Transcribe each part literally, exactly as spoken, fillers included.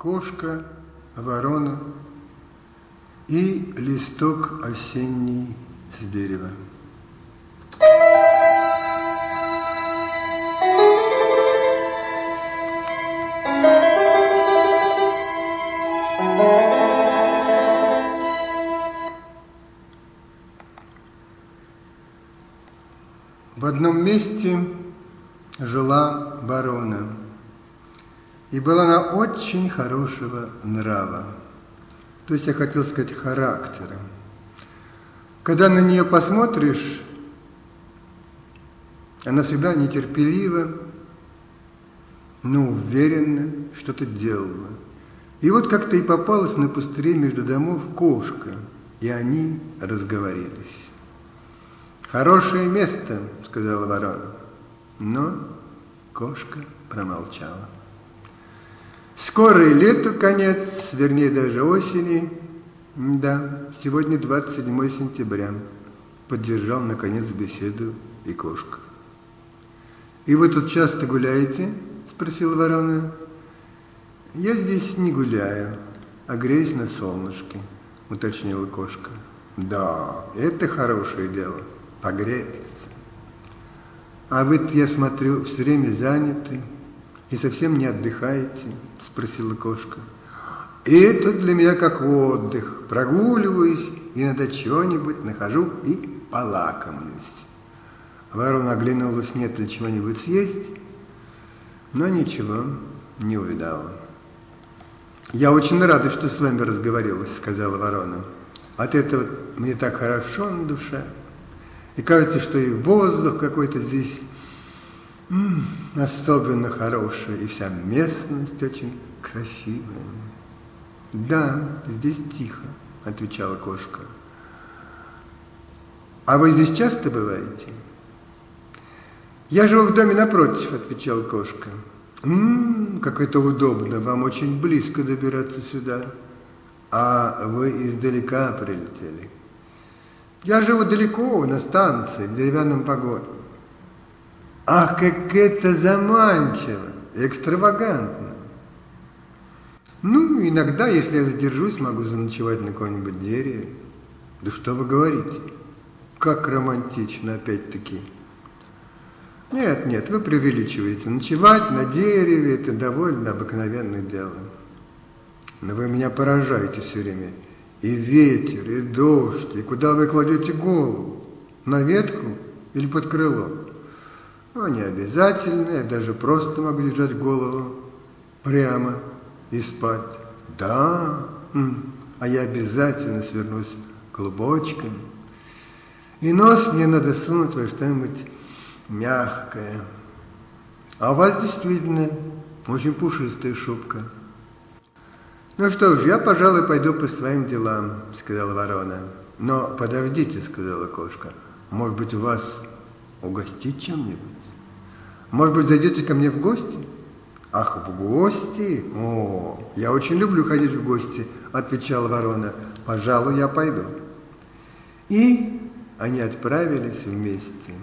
кошка, ворона и листок осенний с дерева. В одном месте жила ворона, и была она очень хорошего нрава, то есть я хотел сказать характера. Когда на нее посмотришь, она всегда нетерпелива, но уверенно что-то делала. И вот как-то и попалась на пустыре между домов кошка, и они разговорились. «Хорошее место», — сказала ворона, но кошка промолчала. Скоро и лету конец, вернее даже осени. Да, сегодня двадцать седьмое сентября, поддержал наконец беседу и кошка. «И вы тут часто гуляете?» — спросила ворона. «Я здесь не гуляю, а греюсь на солнышке», — уточнила кошка. «Да, это хорошее дело. Погреться. А вы, я смотрю, все время заняты и совсем не отдыхаете?» — спросила кошка. «Это для меня как отдых. Прогуливаюсь, иногда чего-нибудь нахожу и полакомлюсь». Ворона оглянулась, нет ли чего-нибудь съесть, но ничего не увидала. «Я очень рада, что с вами разговорилась», — сказала ворона. «От этого мне так хорошо на душе. И кажется, что и воздух какой-то здесь м-м, особенно хороший, и вся местность очень красивая». «Да, здесь тихо», — отвечала кошка. «А вы здесь часто бываете?» «Я живу в доме напротив», — отвечала кошка. «М-м, как это удобно, вам очень близко добираться сюда. А вы издалека прилетели?» «Я живу далеко, на станции, в деревянном вагоне». «Ах, как это заманчиво, экстравагантно!» «Ну, иногда, если я задержусь, могу заночевать на каком-нибудь дереве». «Да что вы говорите? Как романтично, опять-таки». «Нет, нет, вы преувеличиваете. Ночевать на дереве – это довольно обыкновенное дело. Но вы меня поражаете все время. И ветер, и дождь, и куда вы кладете голову? На ветку или под крыло?» «Ну, не обязательно, я даже просто могу держать голову прямо и спать». «Да, а я обязательно свернусь клубочком. И нос мне надо сунуть во что-нибудь мягкое. А у вас действительно очень пушистая шубка». «Ну что ж, я, пожалуй, пойду по своим делам», — сказала ворона. «Но подождите», — сказала кошка, — «может быть, вас угостить чем-нибудь? Может быть, зайдете ко мне в гости?» «Ах, в гости? О, я очень люблю ходить в гости», — отвечала ворона. «Пожалуй, я пойду». И они отправились вместе.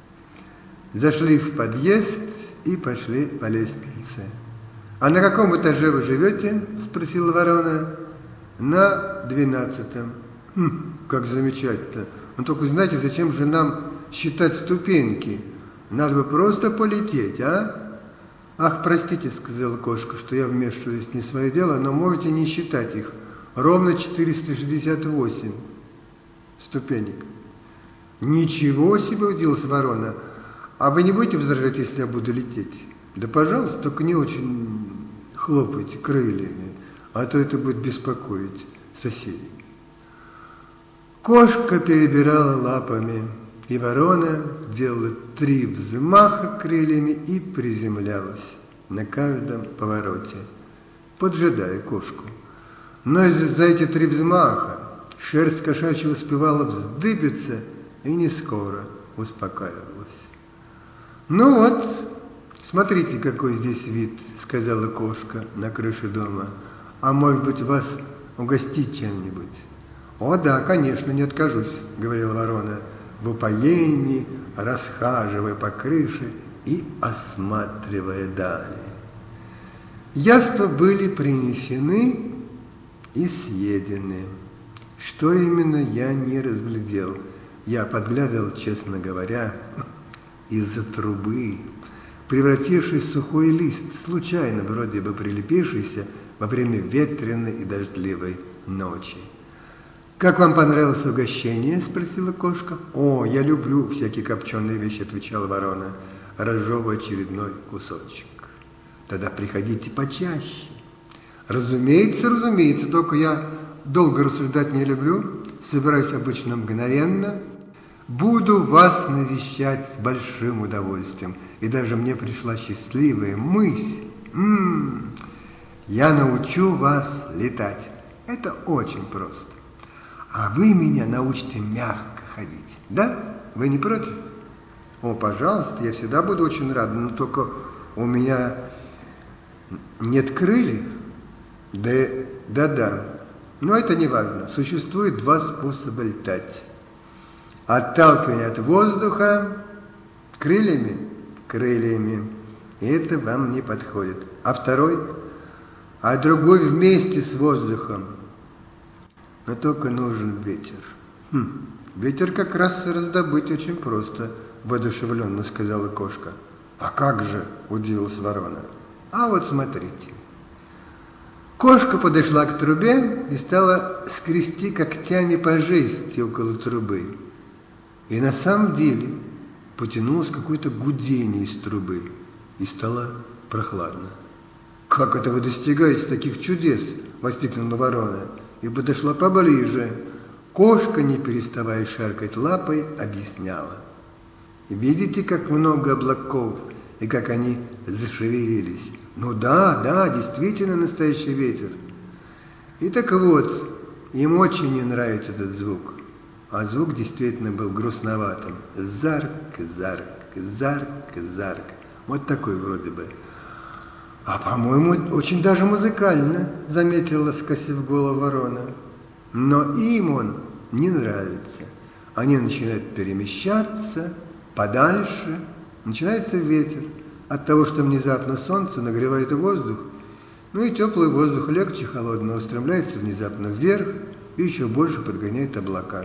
Зашли в подъезд и пошли по лестнице. «А на каком этаже вы живете?» — спросила ворона. «На двенадцатом». «Хм, как замечательно. Но только знаете, зачем же нам считать ступеньки? Надо бы просто полететь, а?» «Ах, простите», — сказала кошка, — «что я вмешиваюсь не в свое дело, но можете не считать их. Ровно четыреста шестьдесят восемь ступенек». «Ничего себе!» — удивилась ворона. «А вы не будете возражать, если я буду лететь?» «Да, пожалуйста, только не очень хлопайте крыльями, а то это будет беспокоить соседей». Кошка перебирала лапами, и ворона делала три взмаха крыльями и приземлялась на каждом повороте, поджидая кошку. Но за эти три взмаха шерсть кошачья успевала вздыбиться и не скоро успокаивалась. «Ну вот, смотрите, какой здесь вид», — сказала кошка на крыше дома. «А может быть, вас угостить чем-нибудь?» «О да, конечно, не откажусь», — говорила ворона, в упоении расхаживая по крыше и осматривая дали. Яства были принесены и съедены. Что именно, я не разглядел. Я подглядывал, честно говоря, из-за трубы, превративший в сухой лист, случайно вроде бы прилепившийся во время ветреной и дождливой ночи. «Как вам понравилось угощение?» – спросила кошка. «О, я люблю всякие копченые вещи», – отвечала ворона, разжевывая очередной кусочек. «Тогда приходите почаще». «Разумеется, разумеется, только я долго рассуждать не люблю, собираюсь обычно мгновенно. Буду вас навещать с большим удовольствием». И даже мне пришла счастливая мысль. М-м, я научу вас летать. Это очень просто. А вы меня научите мягко ходить. Да? Вы не против? О, пожалуйста, я всегда буду очень рад. Но только у меня нет крыльев. Да, да-да. Но это не важно. Существует два способа летать. Отталкивание от воздуха крыльями, крыльями. И это вам не подходит. А второй? А другой вместе с воздухом. Но только нужен ветер. Хм, ветер как раз раздобыть очень просто, воодушевленно сказала кошка. А как же, удивилась ворона. А вот смотрите. Кошка подошла к трубе и стала скрести когтями по жести около трубы. И на самом деле потянулось какое-то гудение из трубы, и стало прохладно. «Как это вы достигаете таких чудес?» – воскликнула ворона и подошла поближе. Кошка, не переставая шаркать лапой, объясняла. «Видите, как много облаков, и как они зашевелились? Ну да, да, действительно настоящий ветер. И так вот, им очень не нравится этот звук». А звук действительно был грустноватым. Зарк, зарк, зарк, зарк. Вот такой вроде бы. А, по-моему, очень даже музыкально, заметила, скосив голову ворона. Но им он не нравится. Они начинают перемещаться подальше. Начинается ветер. От того, что внезапно солнце нагревает воздух, ну и теплый воздух легче холодного устремляется внезапно вверх и еще больше подгоняет облака.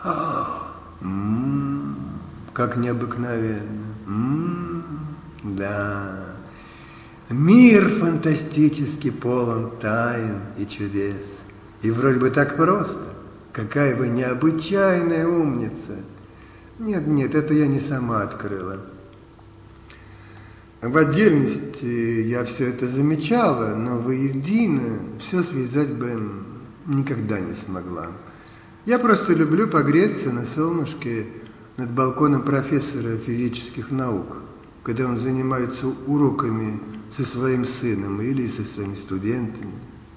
М-м-м, как необыкновенно. М-м, да. Мир фантастически полон тайн и чудес. И вроде бы так просто. Какая вы необычайная умница. Нет, нет, это я не сама открыла. В отдельности я все это замечала, но воедино все связать бы никогда не смогла. Я просто люблю погреться на солнышке над балконом профессора физических наук, когда он занимается уроками со своим сыном или со своими студентами.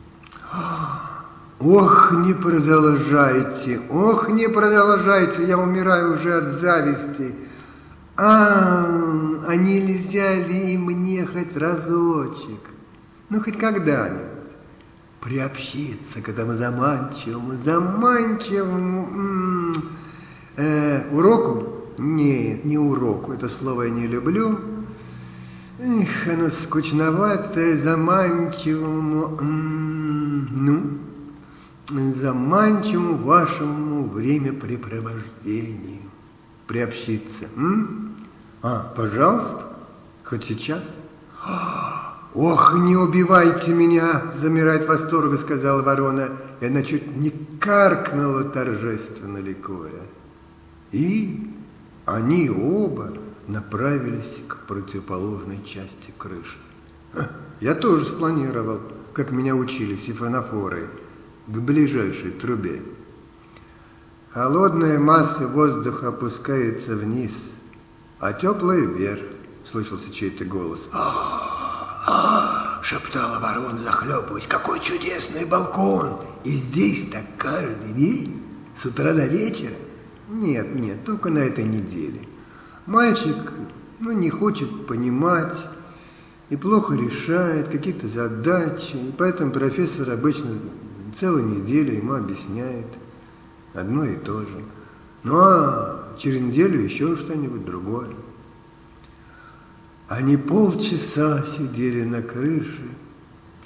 Ох, не продолжайте, ох, не продолжайте, я умираю уже от зависти. А, а нельзя ли и мне хоть разочек, ну хоть когда-нибудь приобщиться к этому заманчивому, заманчивому м-м, э, уроку? Нет, не уроку, это слово я не люблю. Эх, оно скучноватое, заманчивому, м-м, ну, заманчивому вашему времяпрепровождению. Приобщиться. М? А, пожалуйста, хоть сейчас. «Ох, не убивайте меня!» – замирает восторга, сказала ворона, и она чуть не каркнула, торжественно ликуя. И они оба направились к противоположной части крыши. Я тоже спланировал, как меня учили сифонофоры, к ближайшей трубе. Холодная масса воздуха опускается вниз, а теплая вверх, слышался чей-то голос. «А-а-а!» — шептала ворона, захлебываясь. «Какой чудесный балкон! И здесь так каждый день, с утра до вечера?» «Нет, нет, только на этой неделе. Мальчик, ну, не хочет понимать и плохо решает какие-то задачи, и поэтому профессор обычно целую неделю ему объясняет одно и то же. Ну, а через неделю еще что-нибудь другое». Они полчаса сидели на крыше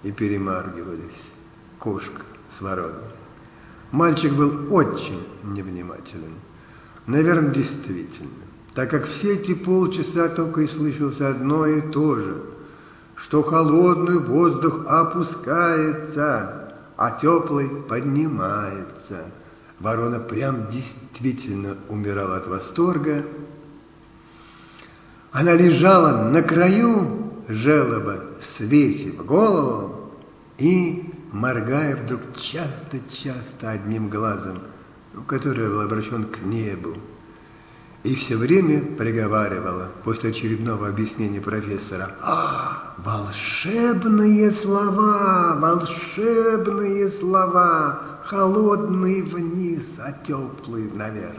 и перемаргивались кошка с вороной. Мальчик был очень невнимателен. Наверное, действительно, так как все эти полчаса только и слышалось одно и то же, что холодный воздух опускается, а теплый поднимается. Ворона прям действительно умирала от восторга. Она лежала на краю желоба, свесив голову и моргая вдруг часто-часто одним глазом, который был обращен к небу, и все время приговаривала после очередного объяснения профессора: «А, волшебные слова, волшебные слова, холодные вниз, а теплые наверх».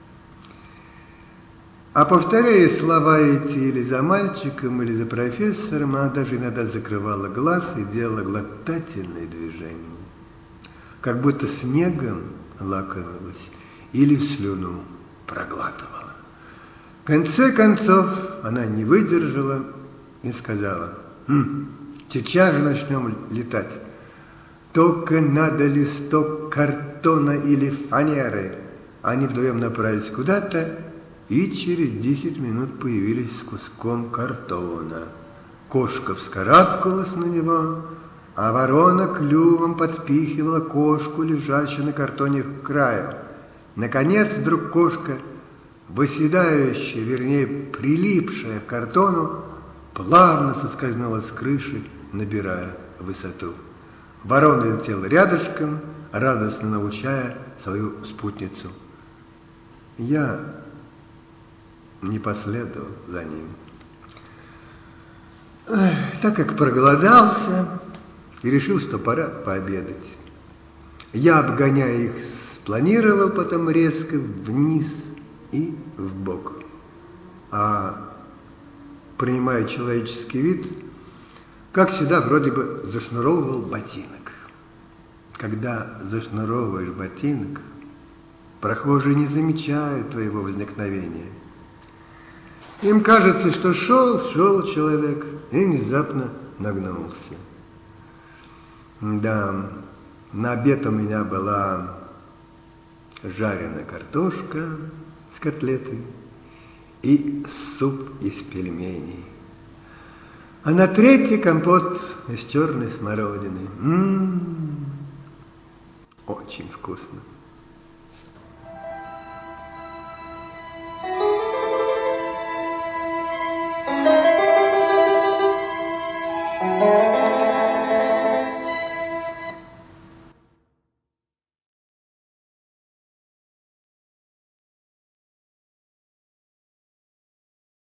А повторяя слова эти или за мальчиком, или за профессором, она даже иногда закрывала глаз и делала глотательные движения, как будто снегом лакомилась или слюну проглатывала. В конце концов она не выдержала и сказала: «Хм, сейчас же начнем летать. Только надо листок картона или фанеры». Они вдвоем направились куда-то, и через десять минут появились с куском картона. Кошка вскарабкалась на него, а ворона клювом подпихивала кошку, лежащую на картоне, к краю. Наконец вдруг кошка, выседающая, вернее, прилипшая к картону, плавно соскользнула с крыши, набирая высоту. Ворона летела рядышком, радостно научая свою спутницу. Я не последовал за ним, так как проголодался и решил, что пора пообедать. Я, обгоняя их, спланировал потом резко вниз и вбок, а, принимая человеческий вид, как всегда, вроде бы зашнуровывал ботинок. Когда зашнуровываешь ботинок, прохожие не замечают твоего возникновения. Им кажется, что шел, шел человек и внезапно нагнулся. Да, на обед у меня была жареная картошка с котлетой и суп из пельменей. А на третий компот из черной смородины. М-м-м, очень вкусно.